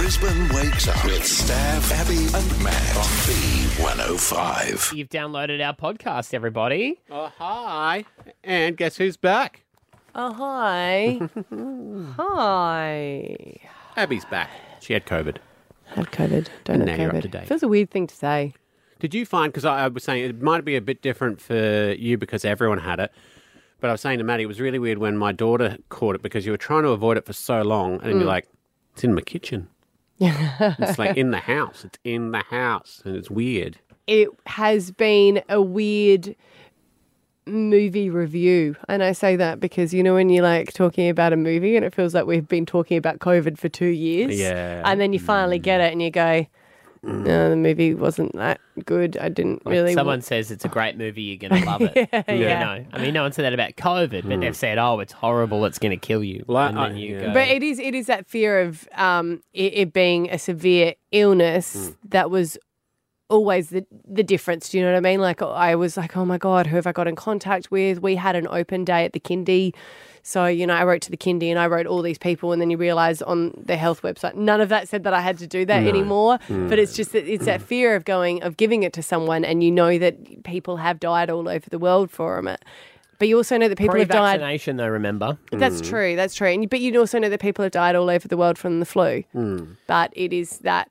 Brisbane Wakes Up with Stav, Abby and Matt on B105. You've downloaded our podcast, everybody. Oh, hi. And guess who's back? Oh, hi. Hi. Abby's back. She had COVID. Had COVID. Don't And have now you're COVID. up to date. Feels a weird thing to say. Did you find, because I was saying it might be a bit different for you because everyone had it, but I was saying to Maddie, it was really weird when my daughter caught it because you were trying to avoid it for so long and you're like, it's in my kitchen. It's like in the house. It's in the house. And it's weird. It has been a weird movie review. And I say that because, you know, when you're like talking about a movie and it feels like we've been talking about COVID for 2 years. Yeah. And then you finally get it and you go, no, the movie wasn't that good. I didn't really... Someone says it's a great movie, you're going to love it. Yeah. You know, I mean, no one said that about COVID, but they've said, oh, it's horrible, it's going to kill you. Well, and then you go... But it is that fear of it being a severe illness that was always the difference. Do you know what I mean? Like, I was like, oh my God, who have I got in contact with? We had an open day at the kindy. So, you know, I wrote to the kindy and I wrote all these people, and then you realise on the health website, none of that said that I had to do that anymore. But it's just that it's that fear of giving it to someone, and you know that people have died all over the world from it. But you also know that people have died. Pre-vaccination, though, remember? That's true. That's true. But you also know that people have died all over the world from the flu. But it is that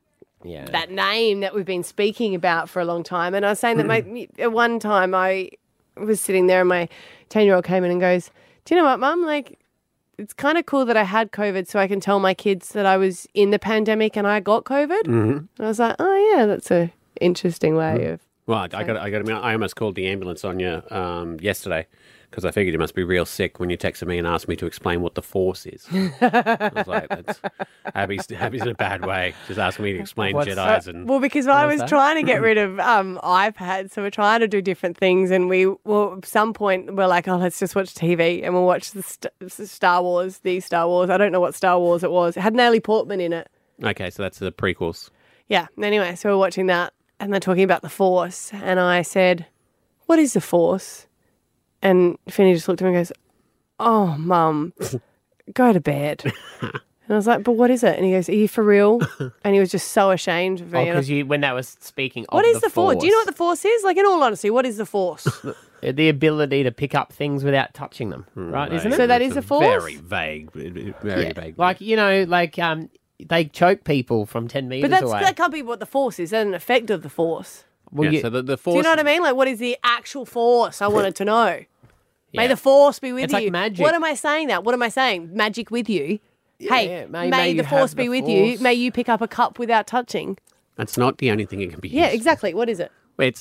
name that we've been speaking about for a long time. And I was saying that at one time I was sitting there and my 10-year-old came in and goes, do you know what, Mum? Like, it's kind of cool that I had COVID so I can tell my kids that I was in the pandemic and I got COVID. And I was like, oh, yeah, that's a interesting way of... Well, I got to admit, I almost called the ambulance on you yesterday because I figured you must be real sick when you texted me and asked me to explain what the Force is. I was like, Abby's in a bad way, just asking me to explain Jedis. And Well, because I was trying to get rid of iPads, so we're trying to do different things, and at some point we're like, oh, let's just watch TV, and we'll watch the Star Wars. I don't know what Star Wars it was. It had Natalie Portman in it. Okay, so that's the prequels. Yeah. Anyway, so we're watching that, and they're talking about the Force, and I said, what is the Force? And Finney just looked at me and goes, oh, Mum, go to bed. And I was like, but what is it? And he goes, are you for real? And he was just so ashamed of me. Oh, because when that was speaking of what is the Force? Do you know what the Force is? Like, in all honesty, what is the Force? The ability to pick up things without touching them, right? Isn't it? So that is a Force? Very vague. Very vague. Like, you know, they choke people from 10 metres But away. that can't be what the Force is. That's an effect of the Force. Well, Yeah, so the Force... Do you know what I mean? Like, what is the actual Force? I wanted to know. May Yeah. the Force be with It's you. like magic. What am I saying that? What am I saying? Magic with you? Hey, may you the Force have be the with you. Force. May you pick up a cup without touching. That's not the only thing it can be used. Yeah, exactly. What is it? It's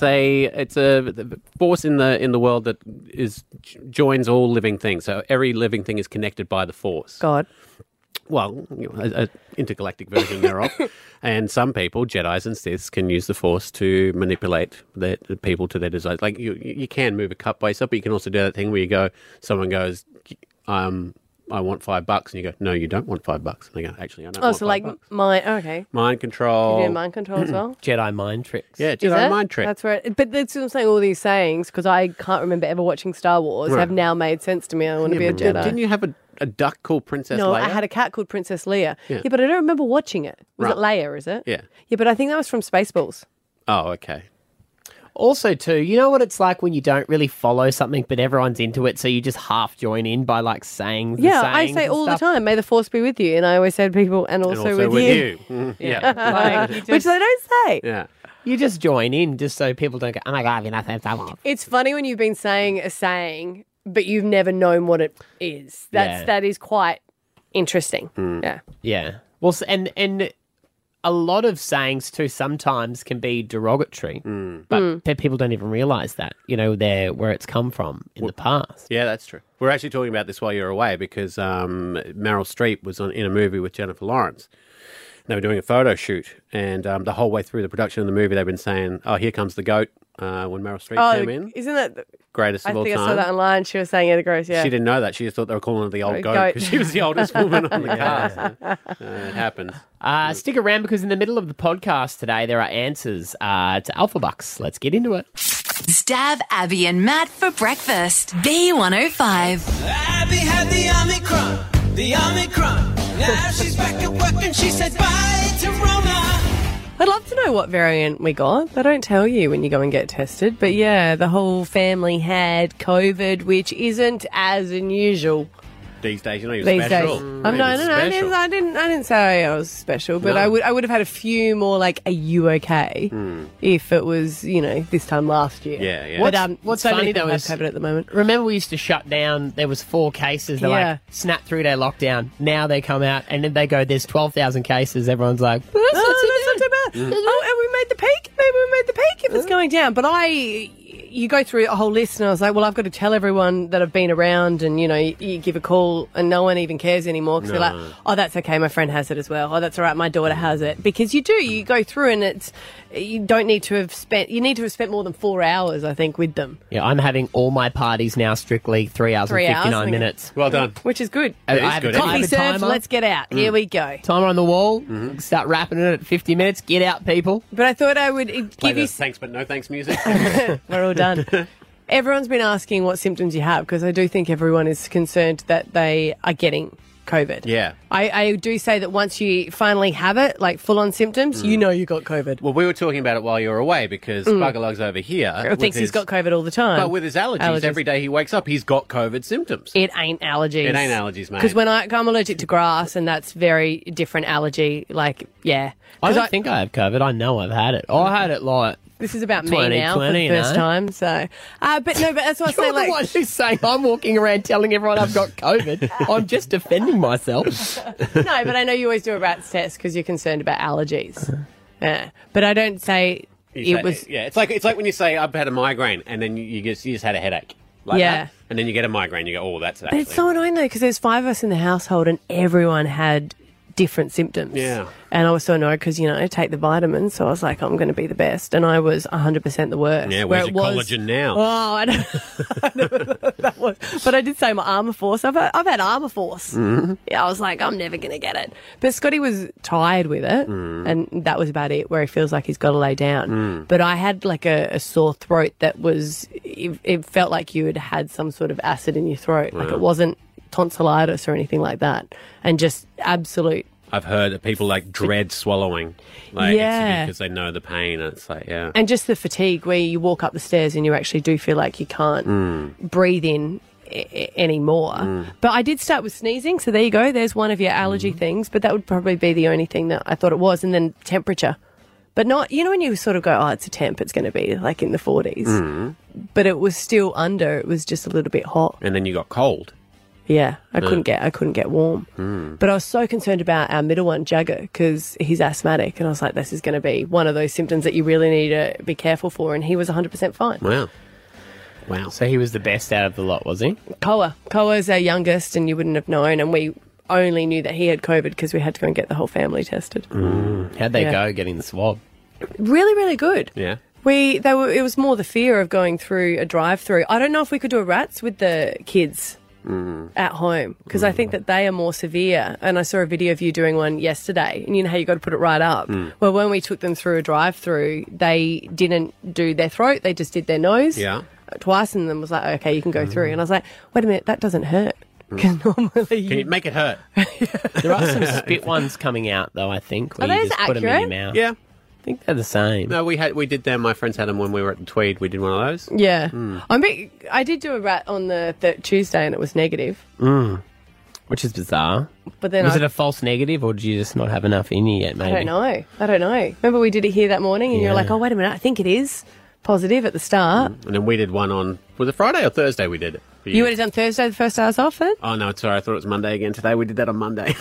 a force in the world that joins all living things. So every living thing is connected by the Force. God. Well, you know, an intergalactic version thereof. And some people, Jedis and Siths, can use the Force to manipulate the people to their desires. Like you can move a cup by yourself, but you can also do that thing where someone goes, I want $5, and you go, no, you don't want $5. And they go, actually, I don't want so $5. like okay. Mind control. You do mind control as well? Jedi mind tricks. Yeah, Is Jedi it? mind trick. That's right. But that's what I'm saying. All these sayings, because I can't remember ever watching Star Wars, have now made sense to me. I want to be a Jedi. Didn't you have a duck called Princess No, Leia? I had a cat called Princess Leia. Yeah. Yeah, but I don't remember watching it. Was it Leia, is it? Yeah. Yeah, but I think that was from Spaceballs. Oh, okay. Also, too, you know what it's like when you don't really follow something, but everyone's into it, so you just half join in by like saying Yeah, I sayings say and all stuff. the time, may the Force be with you. And I always say to people, and also, with you. Yeah. Like, you Which just, they don't say. Yeah. you just join in just so people don't go, oh my God, you're not saying stuff. It's funny when you've been saying a saying, but you've never known what it is. That is quite interesting. Yeah. Yeah. Well, and a lot of sayings too sometimes can be derogatory, but people don't even realise that, you know, where it's come from in the past. Yeah, that's true. We're actually talking about this while you're away because Meryl Streep was in a movie with Jennifer Lawrence. They were doing a photo shoot, and the whole way through the production of the movie, they've been saying, "Oh, here comes the goat." When Meryl Streep came in, Isn't that... greatest I of all think time. I saw that online. She was saying it gross, yeah. She didn't know that. She just thought they were calling her the old goat Goat. because she was the oldest woman on the cast. It happens. Stick around because in the middle of the podcast today, there are answers to Alpha Bucks. Let's get into it. Stav, Abby and Matt for breakfast. B105. Abby had the Omicron, Now she's back at work and she said bye to Rona. I'd love to know what variant we got. They don't tell you when you go and get tested. But yeah, the whole family had COVID, which isn't as unusual These days, you know, you're these special. days. No, I didn't say I was special, but No. I would have had a few more like, are you okay? If it was, this time last year. Yeah, yeah. But What's so many funny, people though, have is- COVID at the moment. Remember, we used to shut down. There was 4 cases. They're Yeah. like, snap 3-day lockdown. Now they come out and then they go, there's 12,000 cases. Everyone's like, Oh, that's not too bad. Oh, and we made the peak. Maybe we made the peak if it's going down. But you go through a whole list, and I was like, well, I've got to tell everyone that I've been around, and you give a call, and no one even cares anymore because they're like, oh, that's okay, my friend has it as well. Oh, that's all right, my daughter has it. Because you go through, and you don't need to have spent. You need to have spent more than 4 hours, I think, with them, yeah, I'm having all my parties now strictly 3 hours 3 and hours, 59 okay. minutes. Well done. which is good. It is I have good, a isn't time- it? Coffee a served. timer. Let's get out. Here we go. Timer on the wall. Start wrapping it at 50 minutes. Get out, people. But I thought I would Play give the you. thanks but no thanks music. We're all done. Everyone's been asking what symptoms you have because I do think everyone is concerned that they are getting COVID. Yeah. I do say that once you finally have it, like full-on symptoms, you know you got COVID. Well, we were talking about it while you were away because Buggerlug's over here. Or with thinks he's his- got COVID all the time. But with his allergies, every day he wakes up, he's got COVID symptoms. It ain't allergies. It ain't allergies, mate. Because when I'm allergic to grass, and that's very different allergy. Like, yeah. I 'Cause don't think I have COVID. I know I've had it. I had it like. this is about me 2020, now for the first time. So, but no, but that's what I say. You're the Like, one who's saying I'm walking around telling everyone I've got COVID. I'm just defending myself. no, but I know you always do a RATS test because you're concerned about allergies. Yeah, but I don't say You it say- was. Yeah, it's like when you say, I've had a migraine, and then you just had a headache. Like Yeah. that. And then you get a migraine, you go, oh, that's But actually... it's so annoying though because there's 5 of us in the household and everyone had different symptoms. Yeah. And I was so annoyed because, I take the vitamins, so I was like, I'm going to be the best. And I was 100% the worst. Yeah, where where's it your was, collagen now? Oh, I don't I never know what that was. But I did say my Armour Force. I've had Armour Force. Mm-hmm. Yeah, I was like, I'm never going to get it. But Scotty was tired with it, Mm. and that was about it, where he feels like he's got to lay down. Mm. But I had like a sore throat that was, it felt like you had some sort of acid in your throat. Like it wasn't tonsillitis or anything like that. And just absolute. I've heard that people dread swallowing. Like, Yeah. it's because they know the pain, and it's like, yeah. And just the fatigue where you walk up the stairs and you actually do feel like you can't breathe in anymore. But I did start with sneezing, so there you go. There's one of your allergy things, but that would probably be the only thing that I thought it was. And then temperature. But not, when you sort of go, oh, it's a temp, it's going to be like in the 40s. But it was still under, it was just a little bit hot. And then you got cold. Yeah, I couldn't get warm. But I was so concerned about our middle one, Jagger, because he's asthmatic, and I was like, this is going to be one of those symptoms that you really need to be careful for. And he was 100% fine. Wow. So he was the best out of the lot, was he? Koa's our youngest, and you wouldn't have known. And we only knew that he had COVID because we had to go and get the whole family tested. How'd they Yeah. go getting the swab? Really, really good. Yeah. It was more the fear of going through a drive-through. I don't know if we could do a RATS with the kids at home because I think that they are more severe. And I saw a video of you doing one yesterday, and you know how you got to put it right up. Well, when we took them through a drive-through, they didn't do their throat; they just did their nose. Yeah. Twice, and then was like, okay, you can go through. And I was like, wait a minute, that doesn't hurt. Because normally Can you make it hurt? There are some spit ones coming out, though, I think. Where Are you those just put them in accurate? your mouth. Yeah. I think they're the same. No, we did them. My friends had them when we were at the Tweed. We did one of those. Yeah. I did do a rat on the Tuesday and it was negative. Which is bizarre. But then Was it a false negative, or did you just not have enough in you yet, maybe? I don't know. Remember we did it here that morning and you're Yeah. like, oh, wait a minute, I think it is positive at the start. And then we did one on, was it Friday or Thursday we did it? for You would have done Thursday, the first hours off then? Oh, no, sorry. I thought it was Monday again today. We did that on Monday.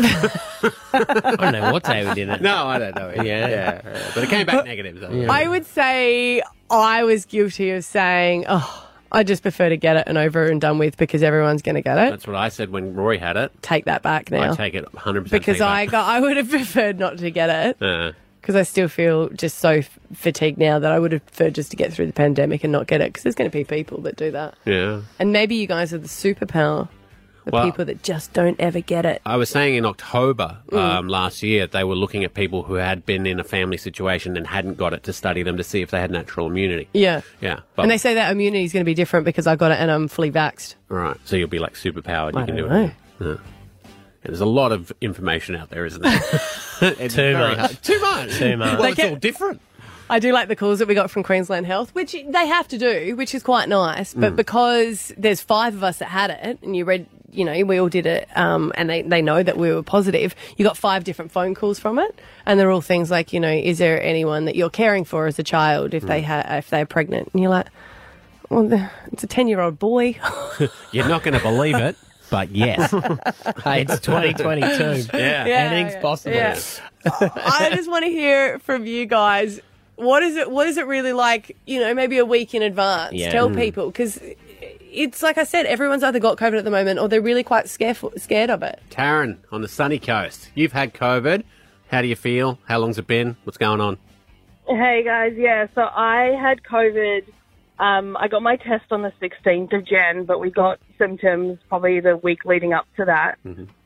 I don't know what day we did it. No, I don't know. Yeah. But it came back negative. So. Yeah. I would say I was guilty of saying, oh, I just prefer to get it and over and done with because everyone's going to get it. That's what I said when Rory had it. Take that back now. I take it 100%. because take back. I would have preferred not to get it. Uh, Because I still feel just so fatigued now that I would have preferred just to get through the pandemic and not get it. Because there's going to be people that do that. yeah. And maybe you guys are the superpower. The Well- people that just don't ever get it. I was saying in October last year, they were looking at people who had been in a family situation and hadn't got it to study them to see if they had natural immunity. Yeah. Yeah. But, And they say that immunity is going to be different because I got it and I'm fully vaxxed. all right. So you'll be like superpowered. You I can don't do it. know. There's a lot of information out there, isn't there? It's Too very much. hard. Too much. Too much. Well, They it's get- all different. I do like the calls that we got from Queensland Health, which they have to do, which is quite nice. But because there's 5 of us that had it, and you read, we all did it, and they know that we were positive, you got 5 different phone calls from it. And they're all things like, is there anyone that you're caring for as a child if they're pregnant? And you're like, well, it's a 10-year-old boy. You're not going to believe it, but yes. Hey, it's 2022. Yeah. Anything's possible. Yeah. I just want to hear from you guys. What is it really like, maybe a week in advance? Yeah. Tell people, because it's like I said, everyone's either got COVID at the moment or they're really quite scared of it. Taryn, on the sunny coast, you've had COVID. How do you feel? How long's it been? What's going on? Hey guys, yeah, so I had COVID. I got my test on the 16th of Jan, but we got symptoms probably the week leading up to that.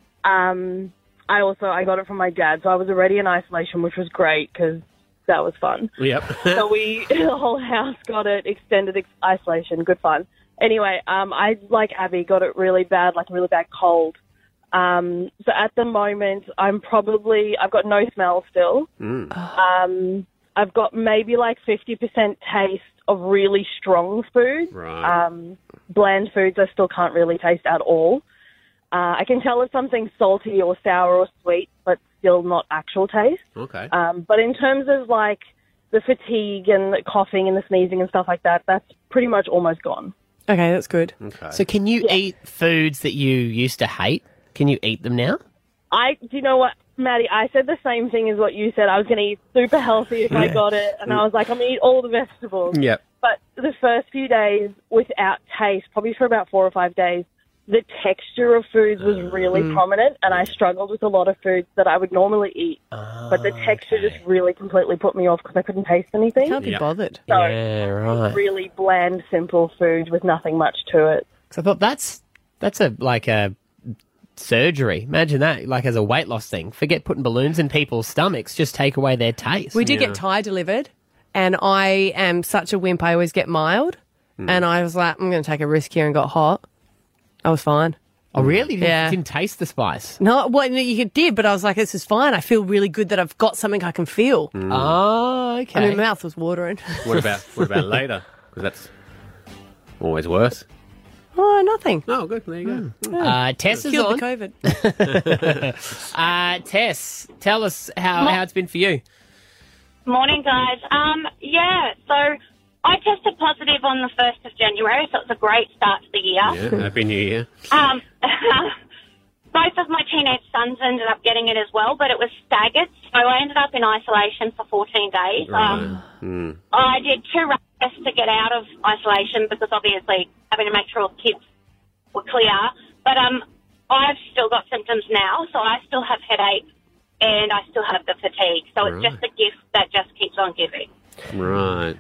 I got it from my dad, so I was already in isolation, which was great because that was fun. Yep. So the whole house got it, extended isolation, good fun. Anyway, I, like Abby, got it really bad, like a really bad cold. So at the moment, I've got no smell still. I've got maybe like 50% taste of really strong food. Right. Bland foods I still can't really taste at all. I can tell if something's salty or sour or sweet, but still not actual taste. Okay. But in terms of like the fatigue and the coughing and the sneezing and stuff like that, that's pretty much almost gone. Okay, that's good. Okay. So can you eat foods that you used to hate? Can you eat them now? Do you know what, Maddie? I said the same thing as what you said. I was going to eat super healthy if I got it, and I was like, I'm going to eat all the vegetables. Yep. But the first few days without taste, probably for about 4 or 5 days, the texture of foods was really prominent, and I struggled with a lot of foods that I would normally eat. But the texture just really completely put me off because I couldn't taste anything. Can't be Yep. bothered. So Yeah, right. really bland, simple food with nothing much to it. So I thought that's a surgery. Imagine that, like as a weight loss thing. Forget putting balloons in people's stomachs. Just take away their taste. We did get Thai delivered, and I am such a wimp. I always get mild, and I was like, I'm going to take a risk here, and got hot. I was fine. Oh, really? Yeah. Didn't taste the spice. No, well, you did, but I was like, this is fine. I feel really good that I've got something I can feel. Oh, okay. I mean, my mouth was watering. What about later? Because that's always worse. Oh, nothing. Oh, good. There you go. Tess is Killed on. the COVID. Tess, tell us how it's been for you. Morning, guys. So I tested positive on the 1st of January, so it's a great start to the year. Yeah. Happy New Year. Both of my teenage sons ended up getting it as well, but it was staggered, so I ended up in isolation for 14 days. I did 2 rapid tests to get out of isolation because obviously having to make sure all the kids were clear. But I've still got symptoms now, so I still have headache and I still have the fatigue. So it's just a gift that just keeps on giving. Right.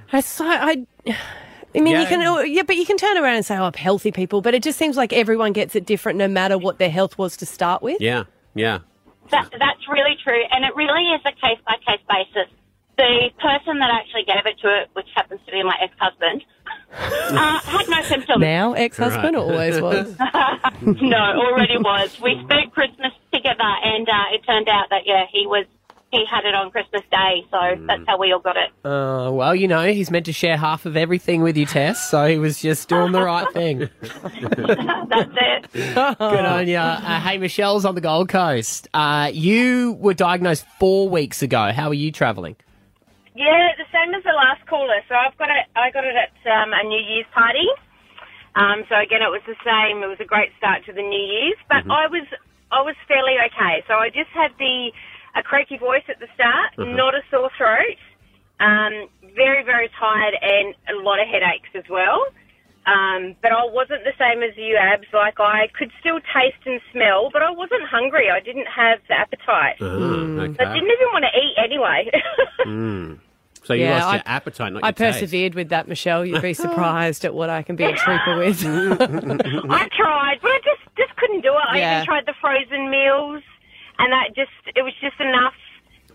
I mean, but you can turn around and say, oh, healthy people, but it just seems like everyone gets it different no matter what their health was to start with. Yeah. Yeah. That's really true, and it really is a case-by-case basis. The person that actually gave it to it, which happens to be my ex-husband, had no symptoms. Now ex-husband or always was? No, already was. We spent Christmas together, and it turned out that, he had it on Christmas Day, so that's how we all got it. Well, he's meant to share half of everything with you, Tess, so he was just doing the right thing. That's it. Good on you. Hey, Michelle's on the Gold Coast. You were diagnosed 4 weeks ago. How are you travelling? Yeah, the same as the last caller. So I got it at a New Year's party. So again, it was the same. It was a great start to the New Year's, but I was fairly okay. So I just had a croaky voice at the start, not a sore throat, very, very tired, and a lot of headaches as well. But I wasn't the same as you, Abs. Like, I could still taste and smell, but I wasn't hungry. I didn't have the appetite. Okay. I didn't even want to eat anyway. So you Yeah, lost your appetite, not your I persevered with that, Michelle. You'd be surprised at what I can be a trooper with. I tried, but I just couldn't do it. I Yeah. even tried the frozen meals, and it was just enough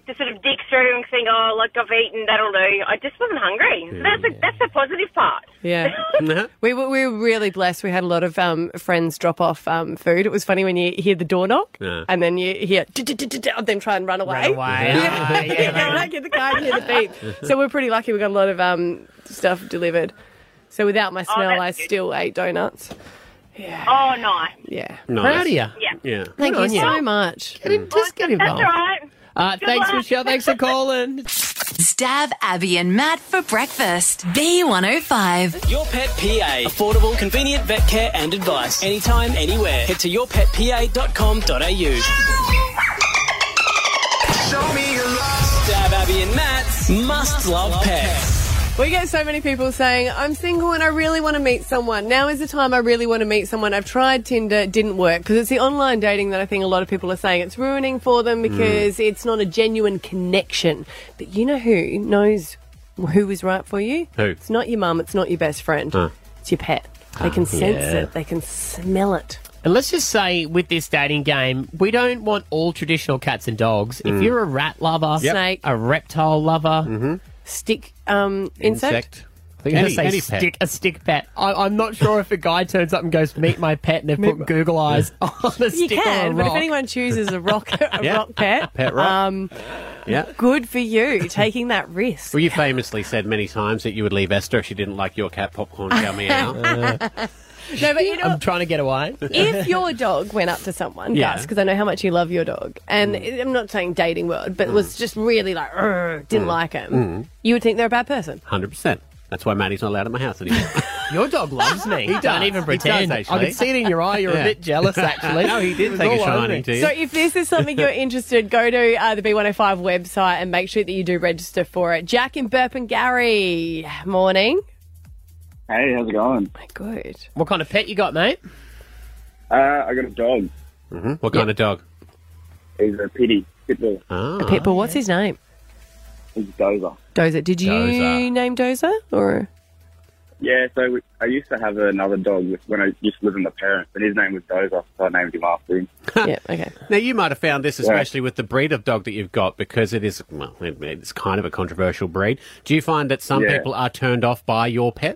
to sort of dig through and think, oh, look, I've eaten, that'll do. I just wasn't hungry. So that's the positive part. Yeah. we were really blessed. We had a lot of friends drop off food. It was funny when you hear the door knock and then you hear them try and run away. Yeah. Get the car and hear the beep. So we're pretty lucky. We got a lot of stuff delivered. So without my smell, I still ate donuts. Yeah. Oh, nice. Yeah. Proud of you. Yeah. Thank you so much. Get involved. That's all right. Thanks, Michelle. Thanks for calling. Stab Abby and Matt for breakfast. B105. Your Pet PA. Affordable, convenient vet care and advice. Anytime, anywhere. Head to yourpetpa.com.au. Show me your love. Stab Abby and Matt's Must Love Pets. We get so many people saying, I'm single and I really want to meet someone. Now is the time I really want to meet someone. I've tried Tinder, it didn't work. Because it's the online dating that I think a lot of people are saying it's ruining for them because it's not a genuine connection. But you know who knows who is right for you? Who? It's not your mum, it's not your best friend. It's your pet. They can sense it. They can smell it. And let's just say with this dating game, we don't want all traditional cats and dogs. If you're a rat lover, Snake, a reptile lover, stick insect. I think I'm going to say a stick pet. I'm not sure if a guy turns up and goes, meet my pet, and they've put Google eyes on a stick You can, or a but rock. if anyone chooses a rock rock pet, Pet rock. good for you, taking that risk. Well, you famously said many times that you would leave Esther if she didn't like your cat popcorn cow meow. No, but you know, I'm trying to get away. if your dog went up to someone, Gus, because I know how much you love your dog, and I'm not saying dating world, but was just really like, didn't like him, you would think they're a bad person. 100%. That's why Maddie's not allowed at my house anymore. Your dog loves me. He does. Don't even He pretend. does, actually. I can see it in your eye. You're a bit jealous, actually. No, he did It take was a all over shining me. to you. So if this is something you're interested, go to the B105 website and make sure that you do register for it. Jack in Burp and Gary, morning. Hey, how's it going? Good. What kind of pet you got, mate? I got a dog. What kind of dog? He's a pitbull. A pit bull. What's his name? He's Dozer. Dozer. Did you Dozer. name Dozer? Or Yeah, so I used to have another dog when I used to live with my parents, and his name was Dozer, so I named him after him. yeah, okay. Now, you might have found this especially with the breed of dog that you've got because it is, well, it's kind of a controversial breed. Do you find that some people are turned off by your pet?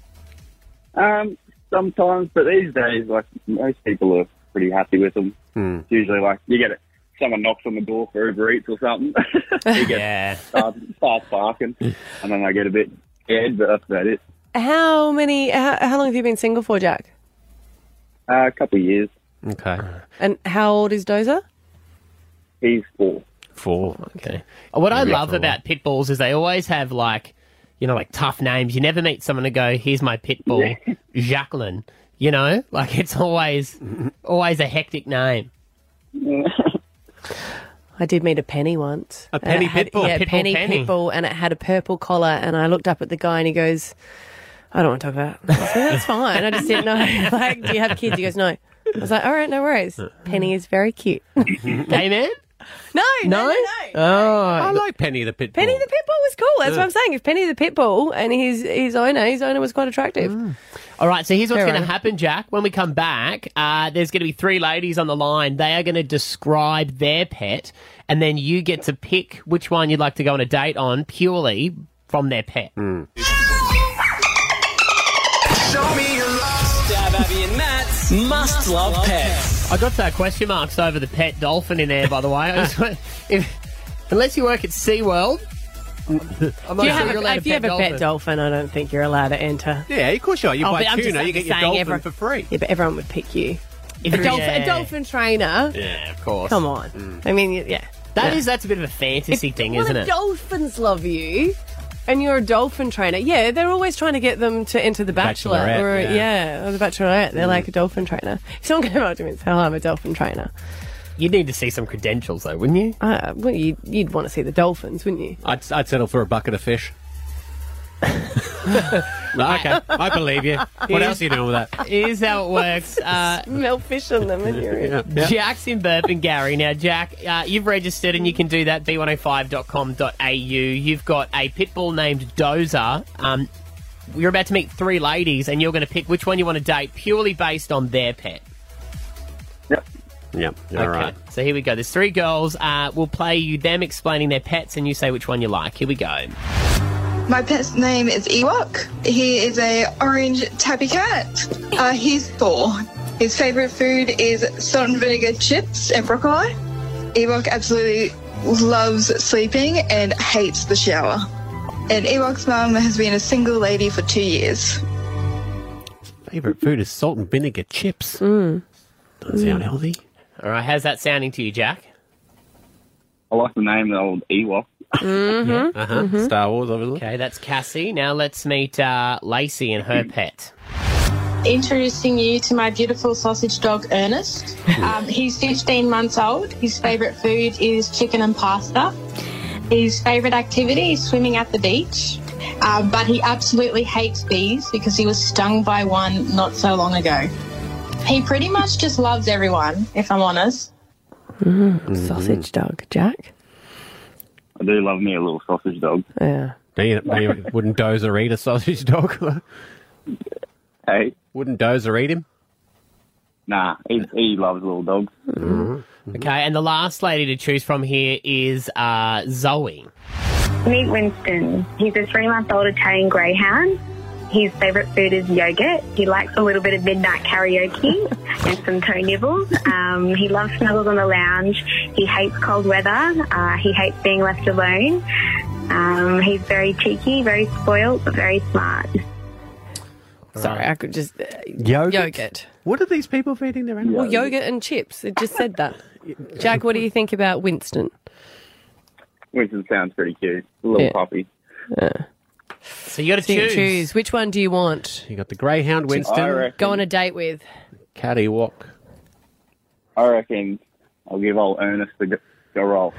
Sometimes, but these days, like, most people are pretty happy with them. It's usually like, you get it, someone knocks on the door for Uber Eats or something. He starts barking, and then I get a bit scared, but that's about it. How long have you been single for, Jack? A couple of years. Okay. And how old is Dozer? He's 4. 4. Okay. What I love about pit bulls is they always have like tough names. You never meet someone and go, "Here's my pit bull, Jacqueline." You know, like it's always a hectic name. I did meet a Penny once. A Penny pit bull? Yeah, Pit bull Penny Penny. pit bull, and it had a purple collar. And I looked up at the guy, and he goes, "I don't want to talk about it." I said, "That's fine. I just didn't know. Like, do you have kids?" He goes, "No." I was like, "All right, no worries." Penny is very cute. Gay man? No. Oh, I like Penny the pit bull. Penny the pit bull was cool. That's what I'm saying. If Penny the pit bull and his owner was quite attractive. All right, so here's what's Fair going to enough. happen, Jack. When we come back, there's going to be 3 ladies on the line. They are going to describe their pet, and then you get to pick which one you'd like to go on a date on purely from their pet. Show me your love. Stab Abby and Matt's Must Love Pets. I got question marks over the pet dolphin in there, by the way. I just went, unless you work at SeaWorld, I'm not sure you're allowed if you have a pet dolphin, I don't think you're allowed to enter. Yeah, of course you are. You buy I'm tuna, you get your saying dolphin everyone- for free. Yeah, but everyone would pick you. If A you're- dolphin trainer. Yeah, of course. Come on. I mean, yeah. That's a bit of a fantasy thing, isn't it? Dolphins love you, and you're a dolphin trainer. Yeah, they're always trying to get them to enter the Bachelor Bachelorette, or yeah. or the Bachelorette. They're like a dolphin trainer. If someone came up to me and said, "Oh, I'm a dolphin trainer," You'd need to see some credentials, though, wouldn't you? well, you'd want to see the dolphins, wouldn't you? I'd settle for a bucket of fish. Okay, I believe you. What else are you doing with that? Here's how it works. Smell fish on them, and you're in. Yeah. Jack's in Burp and Gary. Now, Jack, you've registered and you can do that, b105.com.au. You've got a pit bull named Dozer. You're about to meet 3 ladies and you're going to pick which one you want to date purely based on their pet. Yep. Yep, you're Okay, right. so here we go. There's 3 girls. We'll play you them explaining their pets, and you say which one you like. Here we go. My pet's name is Ewok. He is a orange tabby cat. He's 4. His favourite food is salt and vinegar chips and broccoli. Ewok absolutely loves sleeping and hates the shower. And Ewok's mum has been a single lady for 2 years. Favourite food is salt and vinegar chips. Doesn't sound healthy. All right, how's that sounding to you, Jack? I like the name, the old Ewok. Star Wars, obviously. Okay, that's Cassie. Now let's meet Lacey and her pet. Introducing you to my beautiful sausage dog, Ernest. He's 15 months old. His favourite food is chicken and pasta. His favourite activity is swimming at the beach. But he absolutely hates bees because he was stung by one not so long ago. He pretty much just loves everyone, if I'm honest. Sausage dog, Jack. I do love me a little sausage dog. Yeah. Wouldn't Dozer eat a sausage dog? Hey? Wouldn't Dozer eat him? Nah, he loves little dogs. Okay, and the last lady to choose from here is Zoe. Meet Winston. He's a 3-month-old Italian greyhound. His favourite food is yogurt. He likes a little bit of midnight karaoke and some toe nibbles. He loves snuggles on the lounge. He hates cold weather. He hates being left alone. He's very cheeky, very spoiled, but very smart. Sorry, I could just... Yogurt? What are these people feeding their animals? Well, yogurt and chips. It just said that. Jack, what do you think about Winston? Winston sounds pretty cute. A little puppy. So you got to choose. Which one do you want? You got the greyhound, Winston. Go on a date with. Cat Ewok. I reckon I'll give old Ernest the roll.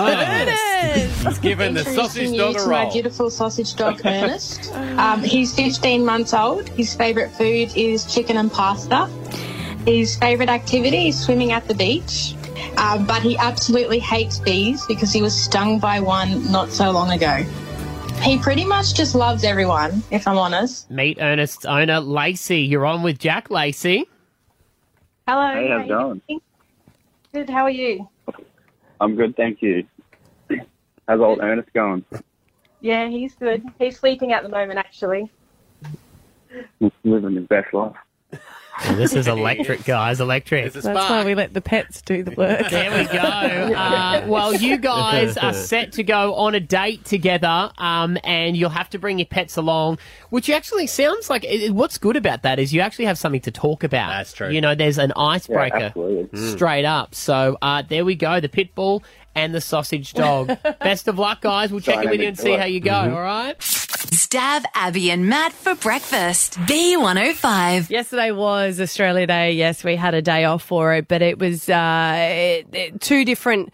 He's given the sausage dog a To my roll. beautiful sausage dog, Ernest. He's 15 months old. His favourite food is chicken and pasta. His favourite activity is swimming at the beach. But he absolutely hates bees because he was stung by one not so long ago. He pretty much just loves everyone, if I'm honest. Meet Ernest's owner, Lacey. You're on with Jack, Lacey. Hello. Hey, how's it going? Good, how are you? I'm good, thank you. How's old Ernest going? Yeah, he's good. He's sleeping at the moment, actually. He's living his best life. This is electric, guys, electric. That's why we let the pets do the work. There we go. Well, you guys are set to go on a date together, and you'll have to bring your pets along, which actually sounds like... What's good about that is you actually have something to talk about. That's true. You know, there's an icebreaker absolutely. straight up. So there we go, the pit bull and the sausage dog. Best of luck, guys. We'll check in with you and see how you go, all right? Stab Abby and Matt for breakfast. B105. Yesterday was Australia Day. Yes, we had a day off for it, but it was two different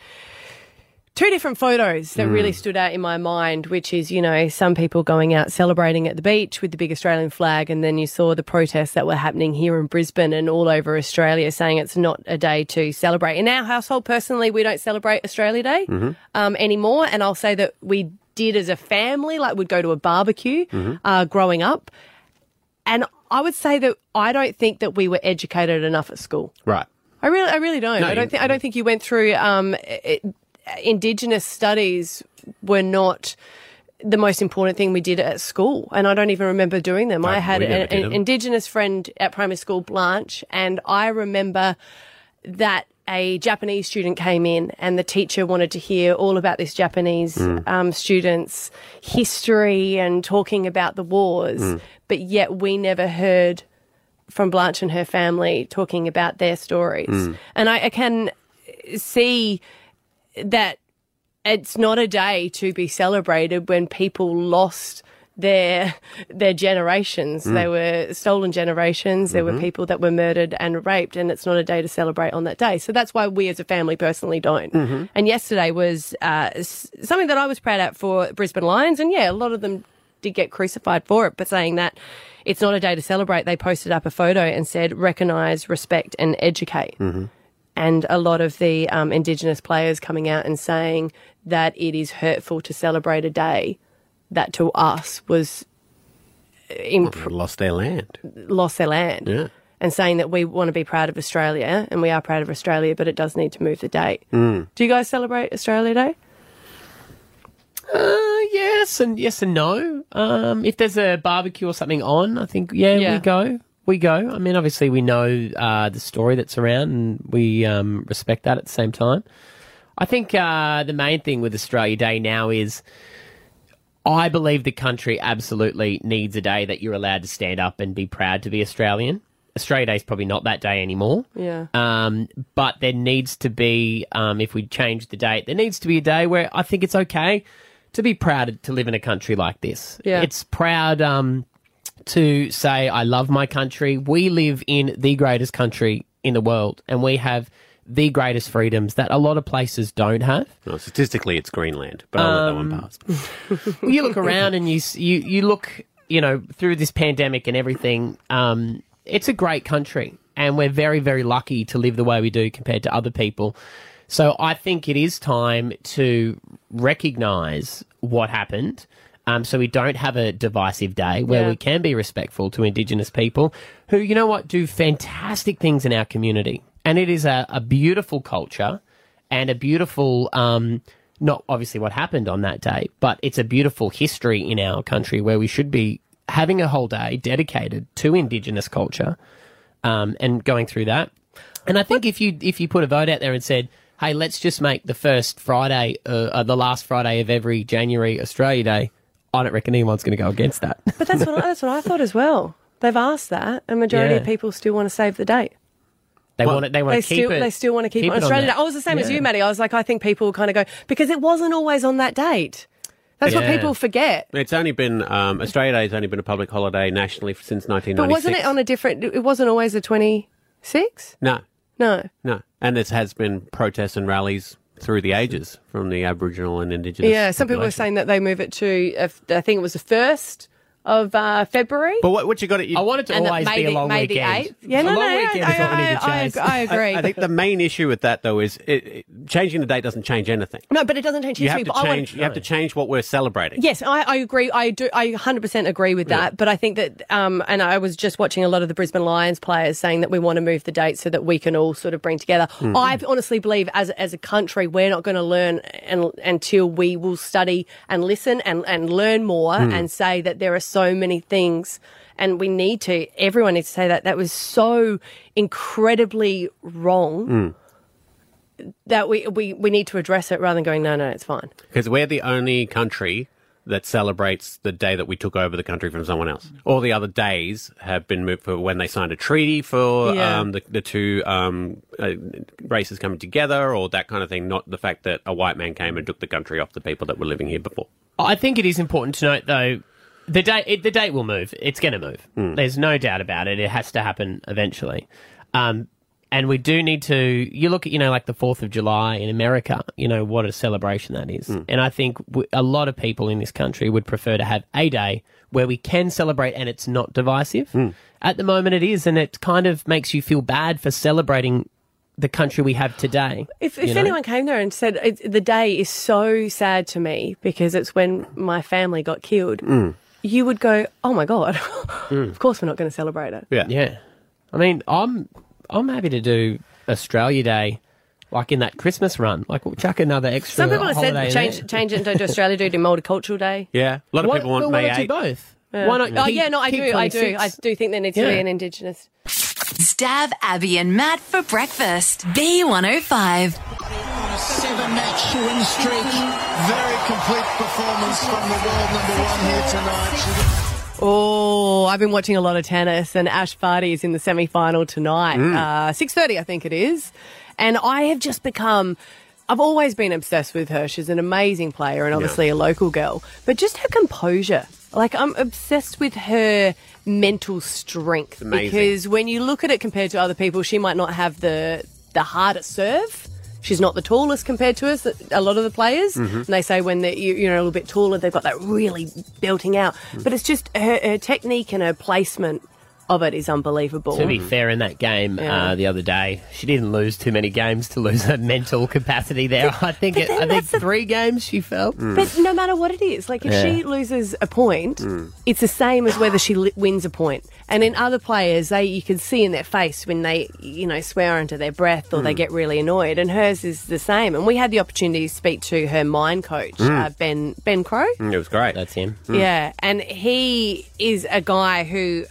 photos that really stood out in my mind, which is, you know, some people going out celebrating at the beach with the big Australian flag, and then you saw the protests that were happening here in Brisbane and all over Australia saying it's not a day to celebrate. In our household, personally, we don't celebrate Australia Day anymore, and I'll say that we did as a family, like we'd go to a barbecue growing up, and I would say that I don't think that we were educated enough at school. Right. I really don't. No, I don't think you went through Indigenous studies were not the most important thing we did at school, and I don't even remember doing them. I had an Indigenous friend at primary school, Blanche, and I remember that a Japanese student came in and the teacher wanted to hear all about this Japanese student's history and talking about the wars, but yet we never heard from Blanche and her family talking about their stories. And I can see that it's not a day to be celebrated when people lost their generations. They were stolen generations. There were people that were murdered and raped, and it's not a day to celebrate on that day. So that's why we as a family personally don't. And yesterday was something that I was proud of for Brisbane Lions, and yeah, a lot of them did get crucified for it, but saying that it's not a day to celebrate, they posted up a photo and said, recognise, respect and educate. And a lot of the Indigenous players coming out and saying that it is hurtful to celebrate a day that to us was... lost their land. Lost their land. Yeah. and saying that we want to be proud of Australia, and we are proud of Australia, but it does need to move the date. Do you guys celebrate Australia Day? Yes and no. If there's a barbecue or something on, I think, we go. I mean, obviously we know the story that's around, and we respect that at the same time. I think the main thing with Australia Day now is I believe the country absolutely needs a day that you're allowed to stand up and be proud to be Australian. Australia Day is probably not that day anymore. Yeah. But there needs to be, if we change the date, there needs to be a day where I think it's okay to be proud to live in a country like this. Yeah. It's proud to say, I love my country. We live in the greatest country in the world, and we have the greatest freedoms that a lot of places don't have. Well, statistically, it's Greenland, but I'll let that one pass. You look around and you look, through this pandemic and everything, it's a great country, and we're very, very lucky to live the way we do compared to other people. So I think it is time to recognise what happened, so we don't have a divisive day where we can be respectful to Indigenous people who, you know what, do fantastic things in our community. And it is a beautiful culture and a beautiful, not obviously what happened on that day, but it's a beautiful history in our country where we should be having a whole day dedicated to Indigenous culture and going through that. And I think if you put a vote out there and said, hey, let's just make the first Friday, the last Friday of every January Australia Day, I don't reckon anyone's going to go against that. But that's what I thought as well. They've asked that, and majority of people still want to save the date. They want to keep it. They still want to keep it on Australia Day. I was the same as you, Maddie. I was like, I think people kind of go, because it wasn't always on that date. That's what people forget. It's only been, Australia Day has only been a public holiday nationally since 1996. But wasn't it on a different, it wasn't always the 26th? No. No. And there has been protests and rallies through the ages from the Aboriginal and Indigenous some people were saying that they move it to, I think it was the 1st of February. But what you got to... I want it to always be a long weekend. The 8th. Yeah, no, I agree. I think the main issue with that, though, is changing the date doesn't change anything. No, but it doesn't change history. You have to change what we're celebrating. Yes, I agree. I 100% agree with that. But I think that, and I was just watching a lot of the Brisbane Lions players saying that we want to move the date so that we can all sort of bring together. I honestly believe as a country, we're not going to learn until we will study and listen and learn more and say that there are so many things, and everyone needs to say that was so incredibly wrong that we need to address it rather than going, no, it's fine. Because we're the only country that celebrates the day that we took over the country from someone else. All the other days have been moved for when they signed a treaty for the two races coming together, or that kind of thing, not the fact that a white man came and took the country off the people that were living here before. I think it is important to note, though, the date will move. It's going to move. There's no doubt about it. It has to happen eventually. And we do need to... You look at, like the 4th of July in America, what a celebration that is. And I think a lot of people in this country would prefer to have a day where we can celebrate and it's not divisive. At the moment it is, and it kind of makes you feel bad for celebrating the country we have today. If anyone came there and said, the day is so sad to me because it's when my family got killed... You would go, oh my God, of course we're not going to celebrate it. Yeah. I mean, I'm happy to do Australia Day, like in that Christmas run. Like, we'll chuck another extra Some people have holiday said change it and don't do Australia Day, do Multicultural Day. Yeah. A lot of people want May 8th. Do both? Yeah. Why not? I do. I do think there needs to be an Indigenous. Stab Abby and Matt for breakfast. B105. On a 7-match win streak. Very complete performance from the world number one here tonight. Oh, I've been watching a lot of tennis, and Ash Barty is in the semi-final tonight. 6:30, I think it is. And I have just become... I've always been obsessed with her. She's an amazing player and obviously a local girl. But just her composure. Like, I'm obsessed with her mental strength. Because when you look at it compared to other people, she might not have the hardest serve. She's not the tallest compared to us, a lot of the players. And they say when you're a little bit taller, they've got that really belting out. But it's just her technique and her placement. of it is unbelievable. To be fair, in that game the other day, she didn't lose too many games to lose her mental capacity there. I think 3 games she fell. But no matter what it is, like if she loses a point, it's the same as whether she wins a point. And in other players, you can see in their face when they, swear under their breath or they get really annoyed. And hers is the same. And we had the opportunity to speak to her mind coach, Ben Crow. It was great. That's him. Yeah, and he is a guy who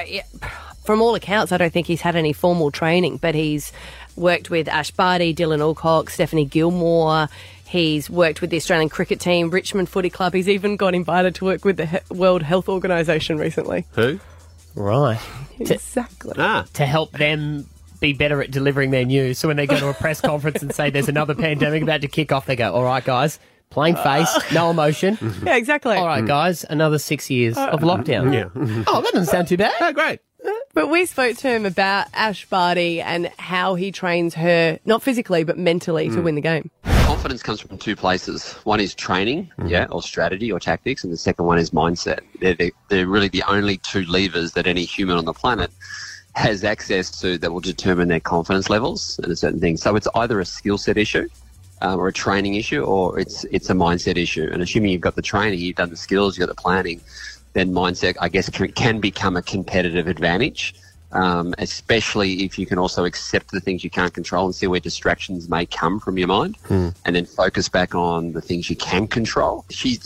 from all accounts, I don't think he's had any formal training, but he's worked with Ash Barty, Dylan Alcock, Stephanie Gilmore. He's worked with the Australian cricket team, Richmond Footy Club. He's even got invited to work with the World Health Organisation recently. Who? Right. Exactly. To help them be better at delivering their news. So when they go to a press conference and say there's another pandemic about to kick off, they go, all right, guys, plain face, no emotion. Yeah, exactly. All right, guys, another 6 years of lockdown. Yeah. Oh, that doesn't sound too bad. Oh, great. But we spoke to him about Ash Barty and how he trains her, not physically, but mentally to win the game. Confidence comes from 2 places. One is training, or strategy or tactics, and the second one is mindset. They're really the only 2 levers that any human on the planet has access to that will determine their confidence levels and a certain thing. So it's either a skill set issue or a training issue, or it's a mindset issue. And assuming you've got the training, you've done the skills, you've got the planning, then mindset, I guess, can become a competitive advantage, especially if you can also accept the things you can't control and see where distractions may come from your mind, and then focus back on the things you can control. She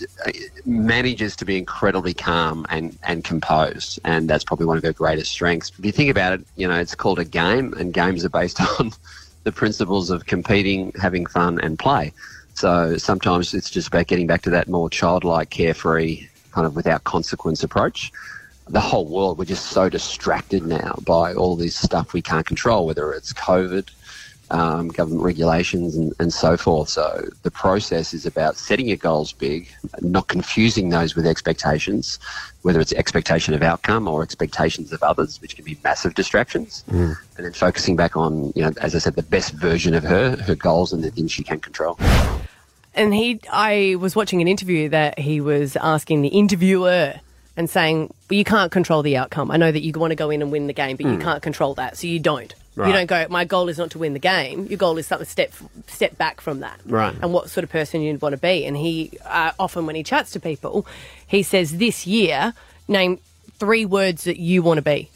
manages to be incredibly calm and composed, and that's probably one of her greatest strengths. If you think about it, it's called a game, and games are based on the principles of competing, having fun, and play. So sometimes it's just about getting back to that more childlike, carefree, kind of without consequence approach. The whole world, we're just so distracted now by all this stuff we can't control, whether it's COVID, government regulations and so forth. So the process is about setting your goals big, not confusing those with expectations, whether it's expectation of outcome or expectations of others, which can be massive distractions, and then focusing back on, as I said, the best version of her goals and the things she can control. And I was watching an interview that he was asking the interviewer and saying, well, you can't control the outcome. I know that you want to go in and win the game, but you can't control that, so you don't. Right. You don't go, my goal is not to win the game. Your goal is something step back from that. Right. And what sort of person you want to be. And he, often when he chats to people, he says, this year, name 3 words that you want to be.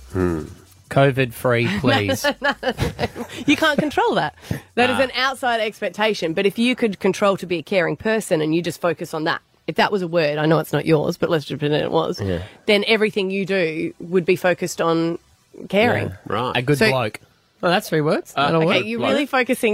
COVID-free, please. You can't control that. That is an outside expectation. But if you could control to be a caring person and you just focus on that, if that was a word, I know it's not yours, but let's just pretend it was, then everything you do would be focused on caring. Yeah, right. A good bloke. Well, that's 3 words. Okay, you're really focusing...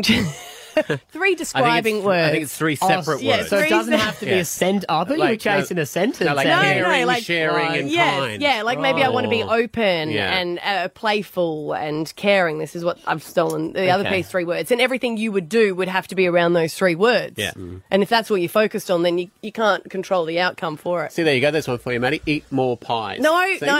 3 describing words. I think it's 3 separate words. So it doesn't have to be a sentence. I thought you were chasing a sentence. No, like caring, sharing, and kind. Yeah, like maybe I want to be open and playful and caring. This is what I've stolen. The other piece, 3 words. And everything you would do would have to be around those 3 words. Yeah. And if that's what you're focused on, then you can't control the outcome for it. See, there you go. There's one for you, Matty. Eat more pies. No.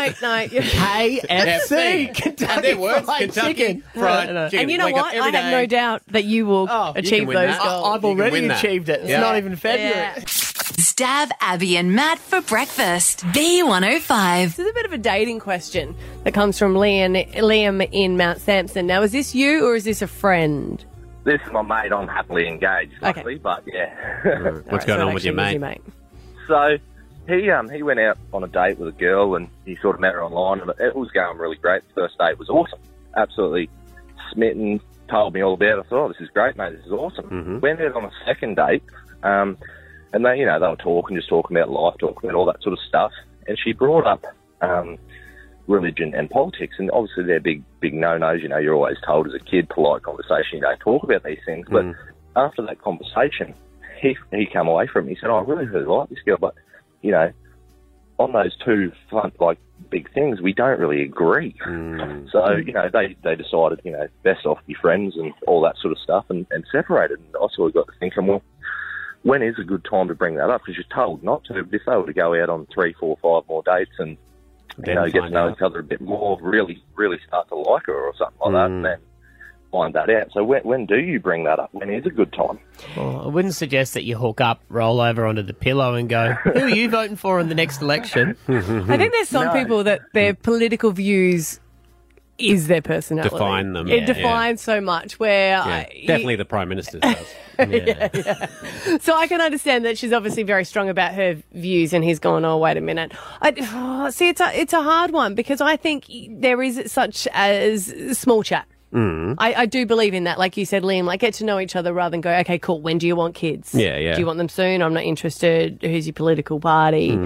KFC. Kentucky Fried Chicken. And you know what? I have no doubt that you will achieve those goals. I've already achieved it. It's not even February. Stab Abby and Matt for breakfast. B105. This is a bit of a dating question that comes from Liam in Mount Sampson. Now, is this you or is this a friend? This is my mate. I'm happily engaged, luckily, but yeah. What's going on with your mate? So he went out on a date with a girl and he sort of met her online and it was going really great. The first date was awesome. Absolutely smitten. Told me all about it. I thought, oh, this is great, mate. This is awesome. Went out on a second date, and they were talking about life, talking about all that sort of stuff. And she brought up religion and politics, and obviously they're big no-nos. You're always told as a kid, polite conversation, you don't talk about these things. But after that conversation, he came away from it. He said, oh, I really like this girl, but on those 2 big things, we don't really agree. So, they decided, best off be friends and all that sort of stuff and separated. And I sort of got to thinking, well, when is a good time to bring that up? Because you're told not to. But if they were to go out on 3, 4, 5 more dates and, get to know each other a bit more, really, really start to like her or something like that, and then find that out. So when do you bring that up? When is a good time? Well, I wouldn't suggest that you hook up, roll over onto the pillow and go, who are you voting for in the next election? I think there's some people that their political views is their personality. Define them. It defines so much where... Definitely the Prime Minister does. Yeah. So I can understand that she's obviously very strong about her views, and he's gone, oh, wait a minute. See, it's a hard one because I think there is such as small chat. I do believe in that. Like you said, Liam, like get to know each other rather than go, okay, cool, when do you want kids? Yeah. Do you want them soon? I'm not interested. Who's your political party?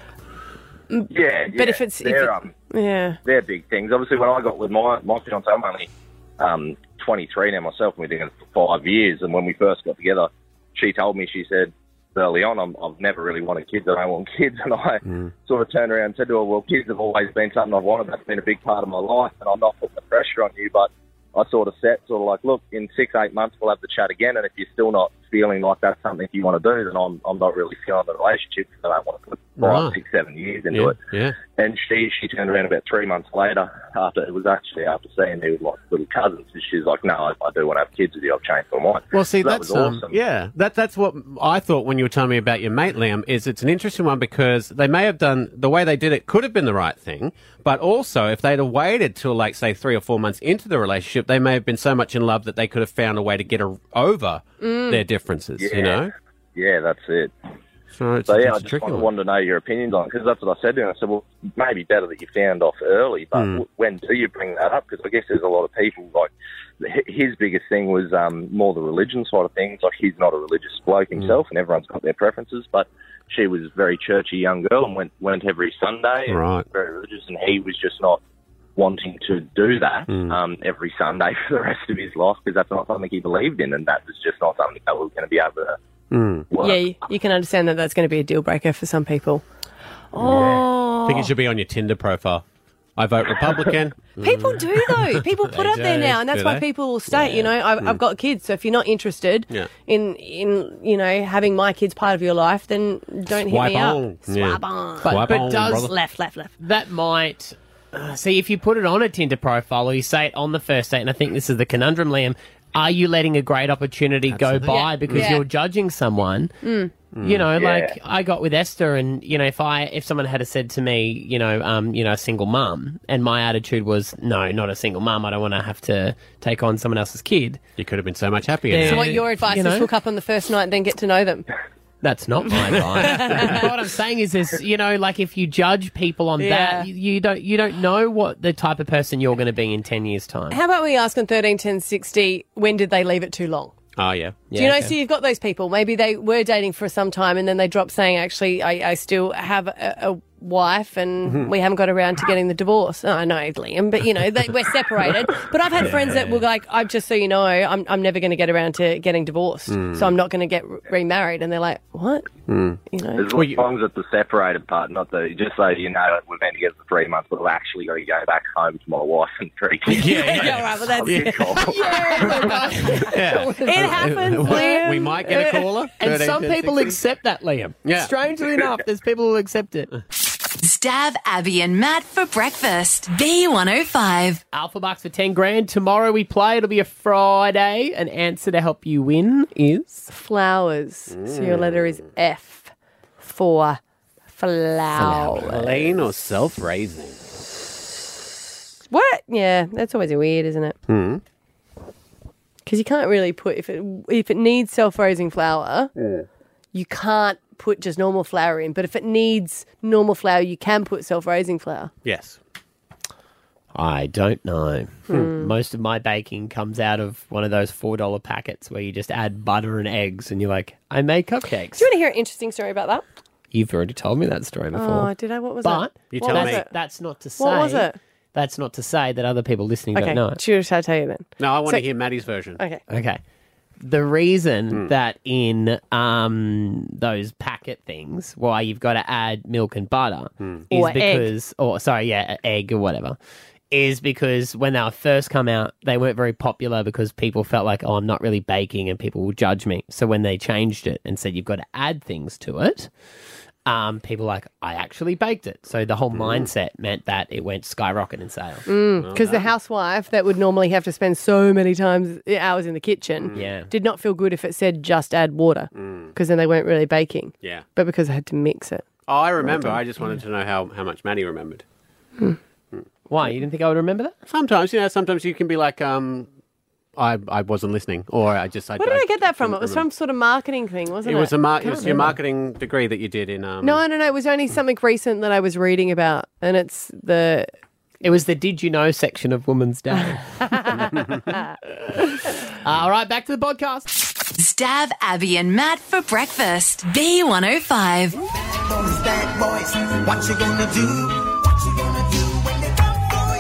Yeah, But if it's... they're big things. Obviously, when I got with my fiance, I'm only 23 now myself, and we've been together for 5 years. And when we first got together, she told me, she said, early on, I've never really wanted kids. I don't want kids. And I sort of turned around and said to her, well, kids have always been something I've wanted. That's been a big part of my life, and I'm not putting the pressure on you. But I sort of like, look, in 6-8 months, we'll have the chat again. And if you're still not feeling like that's something you want to do, then I'm not really feeling the relationship because I don't want to put 5, 6, 7 years into it. Yeah. And she turned around about 3 months later after seeing me with my little cousins. And she's like, no, I do want to have kids with you. I've changed my mind. Well, see, So that that's was awesome. That's what I thought when you were telling me about your mate, Liam, is it's an interesting one because they may have done, the way they did it could have been the right thing, but also if they'd have waited till, like, say, 3 or 4 months into the relationship, they may have been so much in love that they could have found a way to get over their differences, you know? Yeah, that's it. So I just wanted to know your opinions on it, because that's what I said to him. I said, well, maybe better that you found off early, but when do you bring that up? Because I guess there's a lot of people, like, his biggest thing was more the religion side of things. Like, he's not a religious bloke himself, and everyone's got their preferences, but she was a very churchy young girl and went every Sunday, and Right. very religious, and he was just not wanting to do that every Sunday for the rest of his life, because that's not something he believed in, and that was just not something that was going to be able to work. Yeah, you can understand that that's going to be a deal breaker for some people. I think it should be on your Tinder profile. I vote Republican. People do, though. People put They up there do. now, and that's Do why they? people will state, you know, I've got kids, so if you're not interested in you know, having my kids part of your life, then don't hit me up. Swipe on. But does brother. left. That might... see, if you put it on a Tinder profile or you say it on the first date, and I think this is the conundrum, Liam, are you letting a great opportunity go by because you're judging someone? You know, like I got with Esther, and you know, if someone had said to me, you know, a single mum, and my attitude was, no, not a single mum, I don't want to have to take on someone else's kid. You could have been so much happier. So what your advice is hook up on the first night and then get to know them? That's not my advice. What I'm saying is this, you know, like if you judge people on that, you don't know what the type of person you're going to be in 10 years' time. How about we ask on 13 10 60, when did they leave it too long? Oh, yeah. Do you know, so you've got those people, maybe they were dating for some time and then they dropped saying, actually, I still have a wife and we haven't got around to getting the divorce. Oh, I know, Liam, but, you know, we're separated. But I've had friends that were like, just so you know, I'm never going to get around to getting divorced, so I'm not going to get remarried. And they're like, what? You know? As long as it's the separated part, not the just so you know we've been together for 3 months, but I've actually got to go back home to my wife and 3 kids. All right, well, that's it happens, Liam. We might get a caller. And 13, some 10, people 60. accept that, Liam. Yeah. Strangely enough, there's people who accept it. Stab Abby and Matt for breakfast. B105. Alpha Bucks for 10 grand. Tomorrow we play. It'll be a Friday. An answer to help you win is... flowers. So your letter is F for flowers. Plain or self-raising? What? Yeah, that's always weird, isn't it? Because you can't really put, if it needs self-raising flower, you can't put just normal flour in. But if it needs normal flour, you can put self-raising flour. Yes. I don't know. Most of my baking comes out of one of those $4 packets where you just add butter and eggs and you're like, I made cupcakes. Do you want to hear an interesting story about that? You've already told me that story before. Oh, did I? What was But it? You tell me. that's not to say... What was it? That's not to say that other people listening don't know. Should I tell you then? No, I want to hear Maddie's version. Okay. The reason that in those packet things, why you've got to add milk and butter is Or because, egg or whatever, is because when they were first come out, they weren't very popular because people felt like, I'm not really baking and people will judge me. So when they changed it and said you've got to add things to it, people are like, I actually baked it. So the whole mindset meant that it went skyrocket in sales. Because the housewife that would normally have to spend so many hours in the kitchen did not feel good if it said just add water, because then they weren't really baking. Yeah. But because I had to mix it. Oh, I remember. I just wanted to know how much Maddie remembered. Why? You didn't think I would remember that? Sometimes, sometimes you can be like, I wasn't listening, or I just. Where did I get that from? It was some sort of marketing thing, wasn't it? It was it was your marketing degree that you did in. No. It was only something recent that I was reading about, and it was the Did You Know section of Woman's Day. All right, back to the podcast. Stab Abby and Matt for breakfast. B105. Bad boys, what you gonna do? What you gonna do when they come for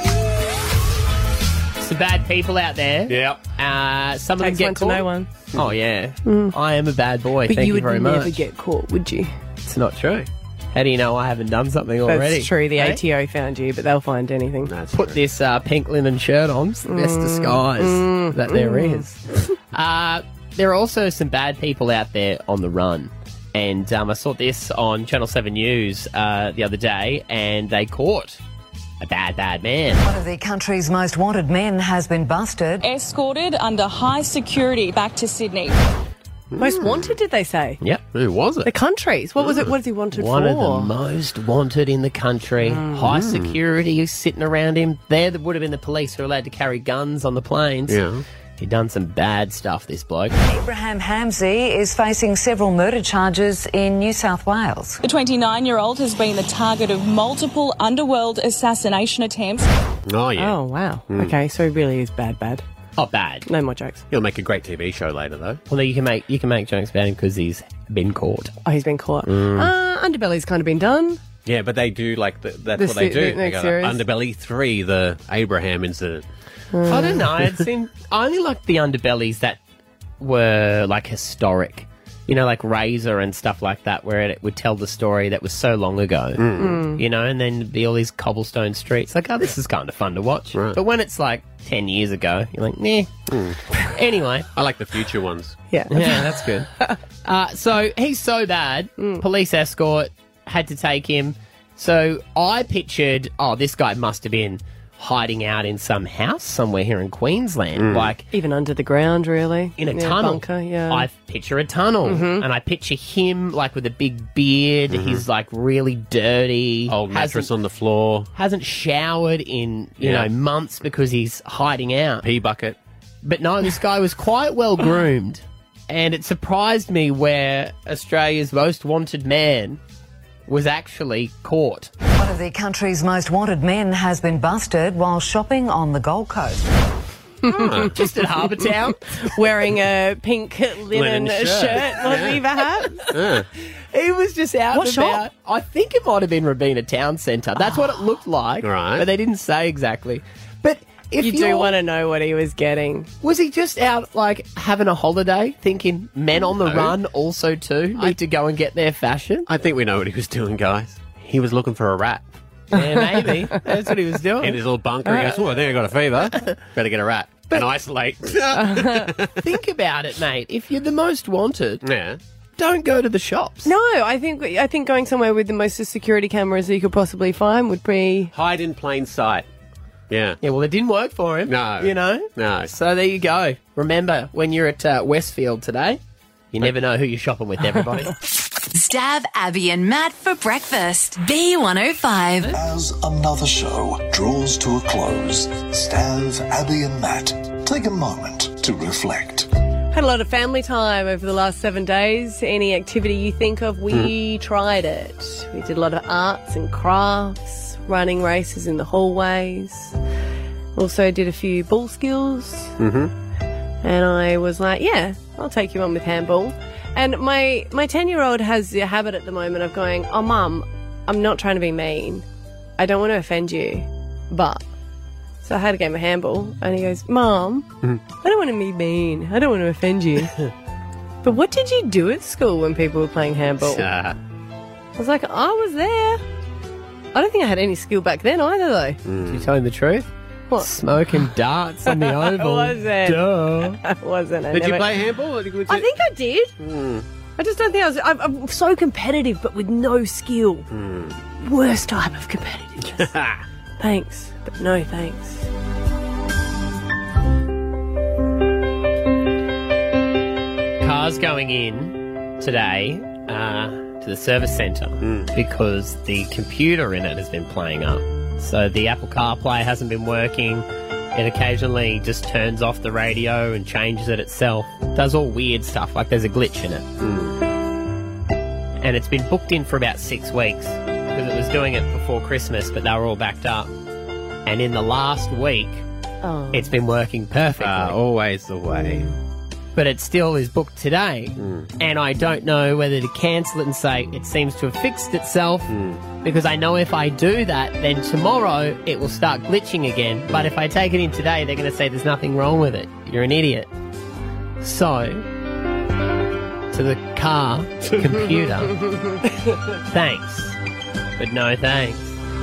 you? Some bad people out there. Yep. Some of them Takes get one to caught. know one. Oh, yeah. I am a bad boy. But Thank you would very never much. get caught, would you? It's not true. How do you know I haven't done something already? That's true. The Hey? ATO found you, but they'll find anything. Put this pink linen shirt on. It's the best disguise that there is. There are also some bad people out there on the run. And I saw this on Channel 7 News the other day, and they caught a bad man. One of the country's most wanted men has been busted. Escorted under high security back to Sydney. Most wanted, did they say? Yep. Who was it? The countries. What was it? What is he wanted One for? of the most wanted in the country. High security sitting around him. There would have been the police who are allowed to carry guns on the planes. Yeah. He'd done some bad stuff, this bloke. Abraham Hamzy is facing several murder charges in New South Wales. The 29-year-old has been the target of multiple underworld assassination attempts. Oh, yeah. Oh, wow. Okay, so he really is bad. Oh, bad. No more jokes. He'll make a great TV show later, though. Well, no, you can make jokes about him because he's been caught. Oh, he's been caught. Underbelly's kind of been done. Yeah, but they do, like, that's The what they do. the They next got series. Underbelly 3, the Abraham incident. I don't know. It seemed I only liked the underbellies that were like historic. You know, like Razor and stuff like that, where it would tell the story that was so long ago. You know, and then be all these cobblestone streets. Like, oh, this is kind of fun to watch. Right. But when it's like 10 years ago, you're like, nah. Anyway. I like the future ones. Yeah. Yeah, that's good. So he's so bad. Police escort had to take him. So I pictured, this guy must have been hiding out in some house somewhere here in Queensland, like Even under the ground, really. in a tunnel. Bunker, yeah. I picture a tunnel, and I picture him like with a big beard. He's like really dirty, Old mattress on the floor. hasn't showered in you know months because he's hiding out. Pee bucket. But no, this guy was quite well groomed, and it surprised me where Australia's most wanted man was actually caught. One of the country's most wanted men has been busted while shopping on the Gold Coast. Just at Harbour Town. Wearing a pink linen shirt, wasn't he, perhaps? He was just out What and shop? about. I think it might have been Robina Town Centre. That's what it looked like. Right. But they didn't say exactly. But if You do want to know what he was getting. Was he just out, like, having a holiday, thinking men on the No. run also, too, need to go and get their fashion? I think we know what he was doing, guys. He was looking for a rat. Yeah, maybe. That's what he was doing. In his little bunker, he goes, I think I got a fever. Better get a rat. And isolate. Think about it, mate. If you're the most wanted, Yeah. don't go to the shops. No, I think going somewhere with the most security cameras that you could possibly find would be... Hide in plain sight. Yeah. Yeah, well, it didn't work for him. No. You know? No. So there you go. Remember, when you're at Westfield today, you never know who you're shopping with, everybody. Stab Abby and Matt for breakfast. B105. As another show draws to a close, Stav, Abby and Matt take a moment to reflect. Had a lot of family time over the last 7 days. Any activity you think of, we tried it. We did a lot of arts and crafts, running races in the hallways. Also did a few ball skills. And I was like, yeah, I'll take you on with handball. And my 10-year-old has the habit at the moment of going, oh, Mum, I'm not trying to be mean. I don't want to offend you. But... So I had a game of handball, and he goes, Mom, I don't want to be mean. I don't want to offend you. But what did you do at school when people were playing handball? I was like, I was there. I don't think I had any skill back then either, though. Did you tell him the truth? What? Smoking darts on the oval. I wasn't. Duh. I wasn't. Did you play handball? I think I did. I just don't think I'm so competitive, but with no skill. Worst type of competitiveness. Thanks, but no thanks. Cars going in today to the service centre because the computer in it has been playing up. So the Apple CarPlay hasn't been working. It occasionally just turns off the radio and changes it itself. Does all weird stuff, like there's a glitch in it. And it's been booked in for about 6 weeks because it was doing it before Christmas, but they were all backed up. And in the last week, it's been working perfectly. Always the way. But it still is booked today. And I don't know whether to cancel it and say it seems to have fixed itself, because I know if I do that, then tomorrow it will start glitching again. But if I take it in today, they're going to say there's nothing wrong with it. You're an idiot. So, to the car computer, thanks, but no thanks.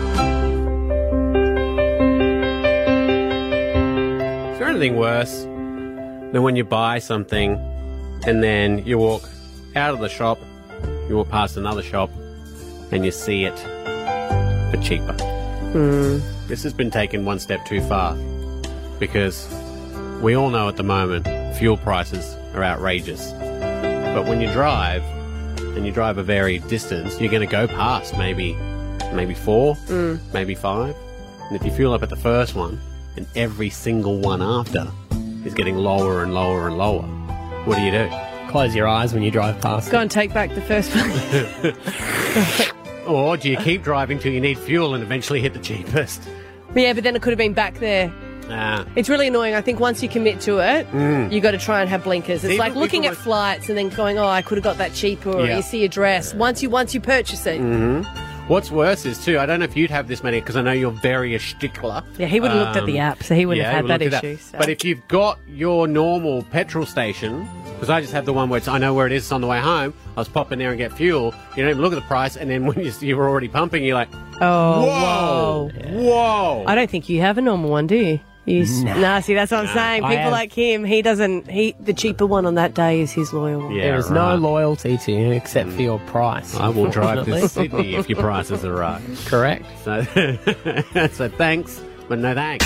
Is there anything worse than when you buy something and then you walk out of the shop, you walk past another shop, and you see it for cheaper? This has been taken one step too far, because we all know at the moment fuel prices are outrageous. But when you drive, and you drive a varied distance, you're going to go past maybe 4, maybe 5. And if you fuel up at the first one, and every single one after is getting lower and lower and lower, what do? Close your eyes when you drive past. Go and take back the first one. Or do you keep driving till you need fuel and eventually hit the cheapest? Yeah, but then it could have been back there. It's really annoying. I think once you commit to it, you got to try and have blinkers. It's like looking at flights and then going, I could have got that cheaper, or you see a dress. Once you purchase it. What's worse is, too, I don't know if you'd have this many, because I know you're very a stickler. Yeah, he would have looked at the app, so he wouldn't have had that issue. So. But if you've got your normal petrol station, because I just have the one where I know where it is on the way home, I was popping there and get fuel, you don't even look at the price, and then when you were already pumping, you're like, whoa. I don't think you have a normal one, do you? Nah, see, that's what I'm saying. People like him, the cheaper one on that day is his loyal one. There is no loyalty to you except for your price. I will drive to Sydney if your prices are right. Correct. So thanks, but no thanks.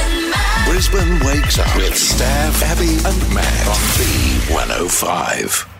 Brisbane wakes up with Stav, Abby and Matt on B105.